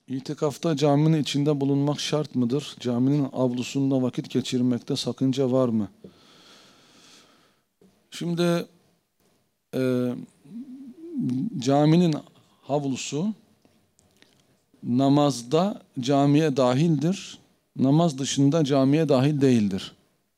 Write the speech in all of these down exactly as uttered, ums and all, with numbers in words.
İtikafta caminin içinde bulunmak şart mıdır? Caminin avlusunda vakit geçirmekte sakınca var mı? Şimdi e, caminin havlusu namazda camiye dahildir. Namaz dışında camiye dahil değildir.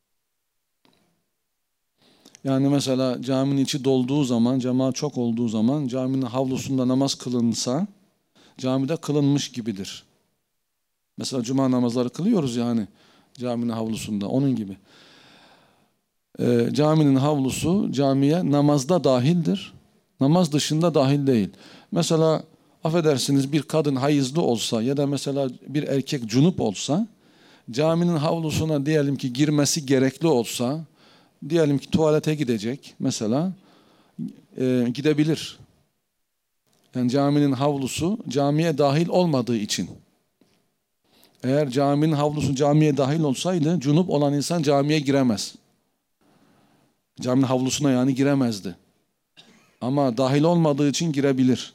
Yani mesela caminin içi dolduğu zaman, cemaat çok olduğu zaman caminin havlusunda namaz kılınsa camide kılınmış gibidir. Mesela cuma namazları kılıyoruz yani caminin havlusunda, onun gibi. Ee, caminin havlusu camiye namazda dahildir. Namaz dışında dahil değil. Mesela affedersiniz bir kadın hayızlı olsa ya da mesela bir erkek cunup olsa caminin havlusuna diyelim ki girmesi gerekli olsa, diyelim ki tuvalete gidecek mesela e, gidebilir. Yani caminin havlusu camiye dahil olmadığı için. Eğer caminin havlusu camiye dahil olsaydı cunup olan insan camiye giremez. Caminin havlusuna yani giremezdi. Ama dahil olmadığı için girebilir.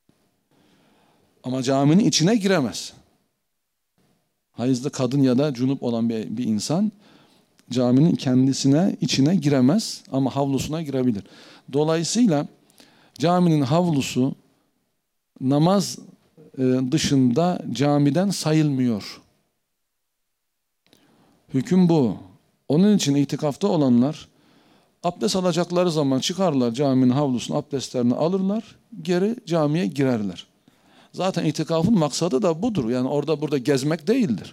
Ama caminin içine giremez. Hayızlı kadın ya da cunup olan bir, bir insan caminin kendisine, içine giremez ama havlusuna girebilir. Dolayısıyla caminin havlusu namaz dışında camiden sayılmıyor. Hüküm bu. Onun için itikafta olanlar abdest alacakları zaman çıkarlar caminin havlusunu, abdestlerini alırlar, geri camiye girerler. Zaten itikafın maksadı da budur. Yani orada burada gezmek değildir.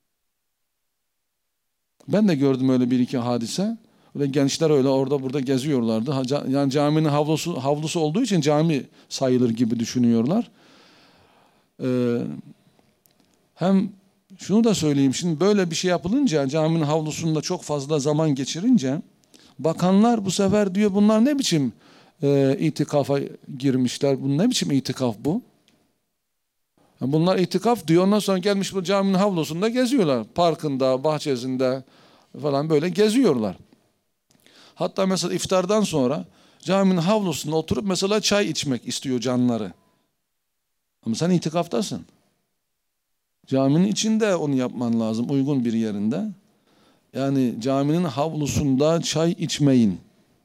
Ben de gördüm öyle bir iki hadise. Öyle gençler öyle orada burada geziyorlardı. Yani caminin havlusu, havlusu olduğu için cami sayılır gibi düşünüyorlar. Ee, hem şunu da söyleyeyim, şimdi böyle bir şey yapılınca caminin havlusunda çok fazla zaman geçirince bakanlar bu sefer diyor bunlar ne biçim e, itikafa girmişler, bu ne biçim itikaf bu? Yani bunlar itikaf diyor, ondan sonra gelmiş bu caminin havlusunda geziyorlar. Parkında, bahçesinde falan böyle geziyorlar. Hatta mesela iftardan sonra caminin havlusunda oturup mesela çay içmek istiyor canları. Ama sen itikaftasın. Caminin içinde onu yapman lazım, uygun bir yerinde. Yani caminin havlusunda çay içmeyin.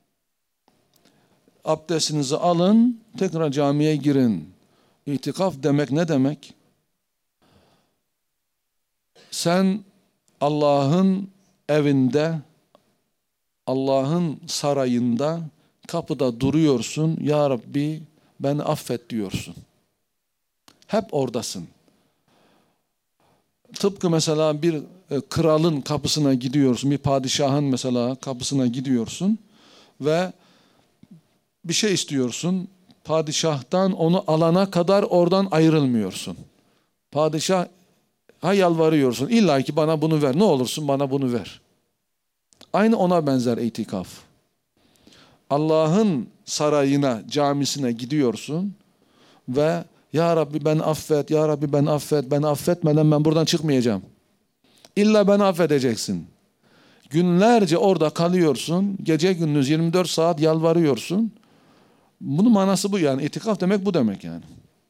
Abdestinizi alın, tekrar camiye girin. İtikaf demek ne demek? Sen Allah'ın evinde, Allah'ın sarayında, kapıda duruyorsun. Ya Rabbi beni affet diyorsun. Hep oradasın. Tıpkı mesela bir kralın kapısına gidiyorsun, bir padişahın mesela kapısına gidiyorsun ve bir şey istiyorsun. Padişahtan onu alana kadar oradan ayrılmıyorsun. Padişaha yalvarıyorsun. İlla ki bana bunu ver. Ne olursun bana bunu ver. Aynı ona benzer itikaf. Allah'ın sarayına, camisine gidiyorsun ve Ya Rabbi ben affet, Ya Rabbi ben affet, ben affetmeden ben buradan çıkmayacağım. İlla beni affedeceksin. Günlerce orada kalıyorsun, gece gündüz yirmi dört saat yalvarıyorsun. Bunun manası bu yani, itikaf demek bu demek yani.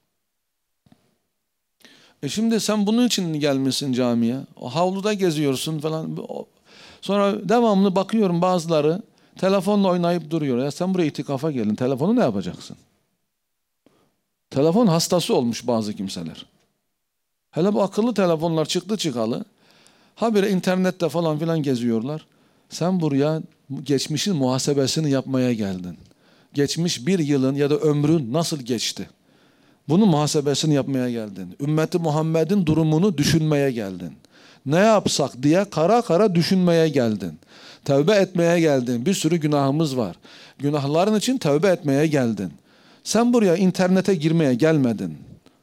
E şimdi sen bunun için gelmişsin camiye, o havluda geziyorsun falan. Sonra devamlı bakıyorum bazıları telefonla oynayıp duruyor. Ya sen buraya itikafa geldin, telefonu ne yapacaksın? Telefon hastası olmuş bazı kimseler. Hele bu akıllı telefonlar çıktı çıkalı. Habire internette falan filan geziyorlar. Sen buraya geçmişin muhasebesini yapmaya geldin. Geçmiş bir yılın ya da ömrün nasıl geçti? Bunun muhasebesini yapmaya geldin. Ümmeti Muhammed'in durumunu düşünmeye geldin. Ne yapsak diye kara kara düşünmeye geldin. Tevbe etmeye geldin. Bir sürü günahımız var. Günahların için tevbe etmeye geldin. Sen buraya internete girmeye gelmedin.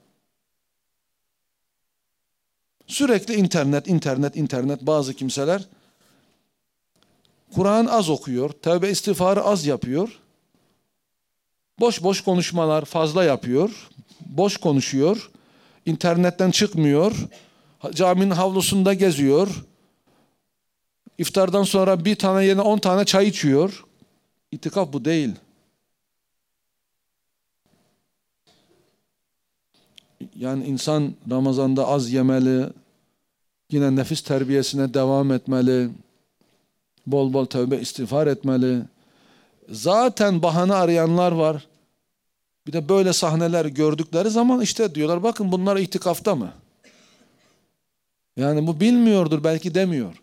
Sürekli internet, internet, internet. Bazı kimseler Kur'an az okuyor, tevbe istiğfarı az yapıyor. Boş boş konuşmalar fazla yapıyor. Boş konuşuyor. İnternetten çıkmıyor. Caminin havlusunda geziyor. İftardan sonra bir tane yerine on tane çay içiyor. İtikaf bu değil. Yani insan Ramazan'da az yemeli, yine nefis terbiyesine devam etmeli, bol bol tövbe istiğfar etmeli. Zaten bahane arayanlar var. Bir de böyle sahneler gördükleri zaman işte diyorlar bakın bunlar itikafta mı? Yani bu bilmiyordur belki demiyor.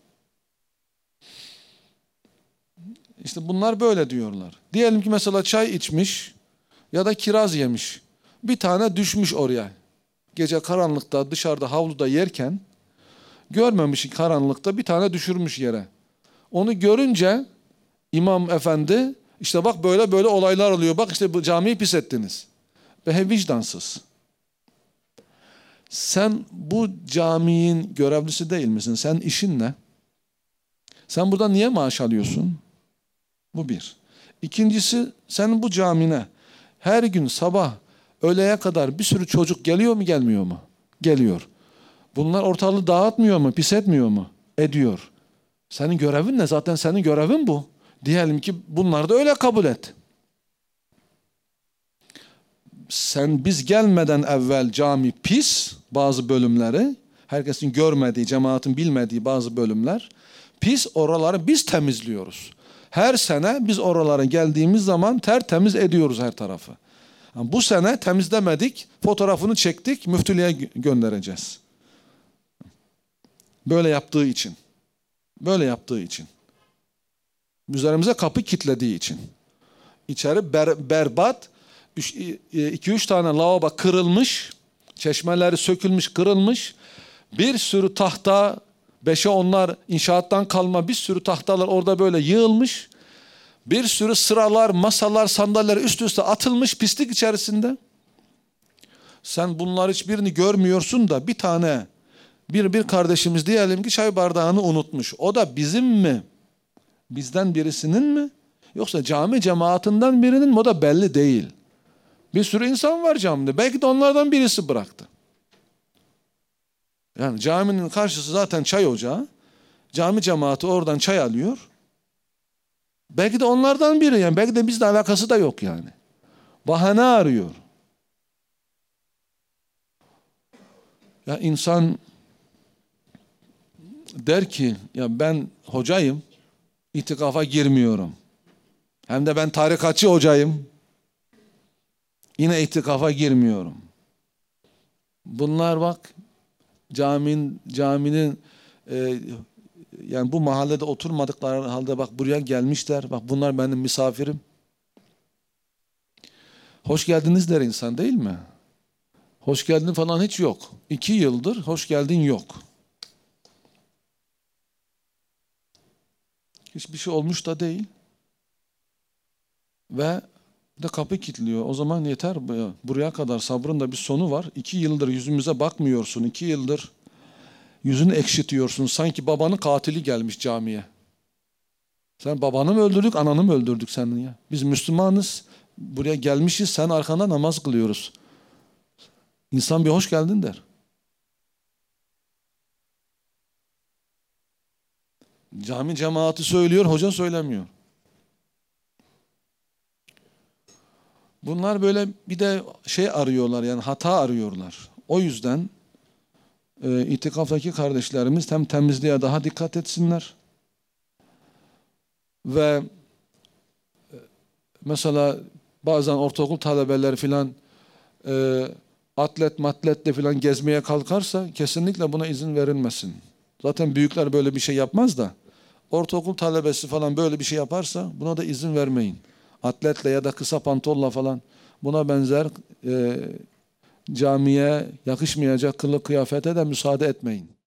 İşte bunlar böyle diyorlar. Diyelim ki mesela çay içmiş ya da kiraz yemiş. Bir tane düşmüş oraya. Gece karanlıkta dışarıda havluda yerken görmemiş karanlıkta bir tane düşürmüş yere. Onu görünce imam efendi işte bak böyle böyle olaylar oluyor. Bak işte bu camiyi pis ettiniz. Ve vicdansız. Sen bu caminin görevlisi değil misin? Sen işin ne? Sen burada niye maaş alıyorsun? Bu bir. İkincisi senin bu camine her gün sabah öğleye kadar bir sürü çocuk geliyor mu gelmiyor mu? Geliyor. Bunlar ortalığı dağıtmıyor mu? Pis etmiyor mu? Ediyor. Senin görevin ne? Zaten senin görevin bu. Diyelim ki bunları da öyle kabul et. Sen biz gelmeden evvel cami pis bazı bölümleri, herkesin görmediği, cemaatin bilmediği bazı bölümler pis, oraları biz temizliyoruz. Her sene biz oralara geldiğimiz zaman tertemiz ediyoruz her tarafı. Yani bu sene temizlemedik, fotoğrafını çektik, müftülüğe göndereceğiz. Böyle yaptığı için. Böyle yaptığı için. Üzerimize kapı kilitlediği için. İçeri ber, berbat, iki üç tane lavabo kırılmış, çeşmeleri sökülmüş, kırılmış, bir sürü tahta, beşe onlar inşaattan kalma bir sürü tahtalar orada böyle yığılmış, bir sürü sıralar, masalar, sandalyeler üst üste atılmış pislik içerisinde. Sen bunlar hiçbirini görmüyorsun da bir tane, bir, bir kardeşimiz diyelim ki çay bardağını unutmuş. O da bizim mi? Bizden birisinin mi? Yoksa cami cemaatinden birinin mi? O da belli değil. Bir sürü insan var camide. Belki de onlardan birisi bıraktı. Yani caminin karşısı zaten çay ocağı. Cami cemaati oradan çay alıyor. Belki de onlardan biri yani. Belki de bizle alakası da yok yani. Bahane arıyor. Ya insan der ki ya ben hocayım, itikafa girmiyorum. Hem de ben tarikatçı hocayım. Yine itikafa girmiyorum. Bunlar bak caminin caminin e, yani bu mahallede oturmadıkları halde bak buraya gelmişler. Bak bunlar benim misafirim. Hoş geldiniz der insan değil mi? Hoş geldin falan hiç yok. İki yıldır hoş geldin yok. Hiçbir şey olmuş da değil. Ve de kapı kilitliyor. O zaman yeter. Buraya kadar sabrın da bir sonu var. İki yıldır yüzümüze bakmıyorsun. İki yıldır yüzünü ekşitiyorsun. Sanki babanın katili gelmiş camiye. Sen babanı mı öldürdük, ananı mı öldürdük senin ya? Biz Müslümanız. Buraya gelmişiz. Sen arkanda namaz kılıyoruz. İnsan bir hoş geldin der. Cami cemaati söylüyor, hoca söylemiyor. Bunlar böyle bir de şey arıyorlar yani hata arıyorlar. O yüzden e, itikaftaki kardeşlerimiz hem temizliğe daha dikkat etsinler. Ve e, mesela bazen ortaokul talebeleri filan e, atlet matletle filan gezmeye kalkarsa kesinlikle buna izin verilmesin. Zaten büyükler böyle bir şey yapmaz da ortaokul talebesi falan böyle bir şey yaparsa buna da izin vermeyin. Atletle ya da kısa pantolla falan buna benzer e, camiye yakışmayacak kılık kıyafete de müsaade etmeyin.